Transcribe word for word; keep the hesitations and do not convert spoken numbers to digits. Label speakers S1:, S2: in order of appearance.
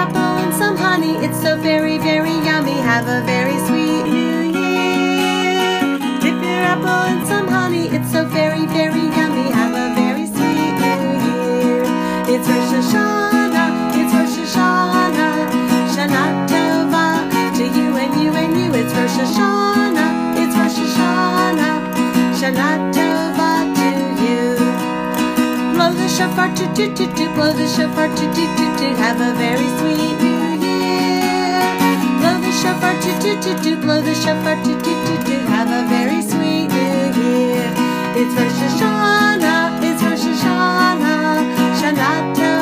S1: apple and some honey, it's so very, very yummy. Have a very sweet New Year. Dip your apple in some honey, it's so very, very yummy. Have a very sweet New Year. It's Rosh Hashanah, it's Rosh Hashanah, Shana Tova, to you and you and you. It's Rosh Hashanah, it's Rosh Hashanah, Shana Tova to you. Blow the shofar, toot toot toot toot, blow the shofar, toot toot toot toot. Have a very sweet New Year. Blow the shofar, toot toot toot toot, blow the shofar, toot toot toot toot. Have a very sweet New Year. It's Rosh Hashanah, it's Rosh Hashanah, Shana Tova.